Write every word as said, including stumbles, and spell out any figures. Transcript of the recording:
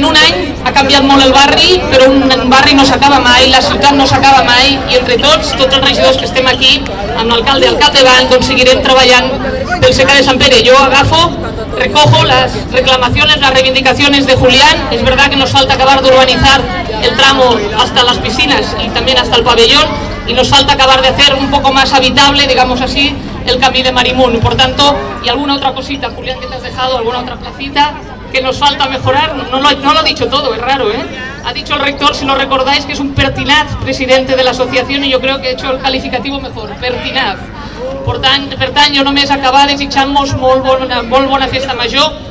en un any ha canviat molt el barri, però un barri no s'acaba mai, la ciutat no s'acaba mai, i entre tots, tots els regidors que estem aquí, amb l'alcalde al capdavant, doncs seguirem treballant pel Secà de Sant Pere. Yo agafo, recojo las reclamaciones, las reivindicaciones de Julián. Es verdad que nos falta acabar de urbanizar el tramo hasta las piscinas y también hasta el pabellón, y nos falta acabar de hacer un poco más habitable, digamos así, el camí de Marimun. Por tanto, y alguna otra cosita, Julián, que te has dejado, alguna otra placita que nos falta mejorar. No lo, no lo ha dicho todo, es raro, ¿eh? Ha dicho el rector, si lo recordáis, que es un pertinaz presidente de la asociación, y yo creo que he hecho el calificativo mejor, pertinaz. Per tant, per tant jo només acabar desitjant-vos molt bona, molt bona festa major.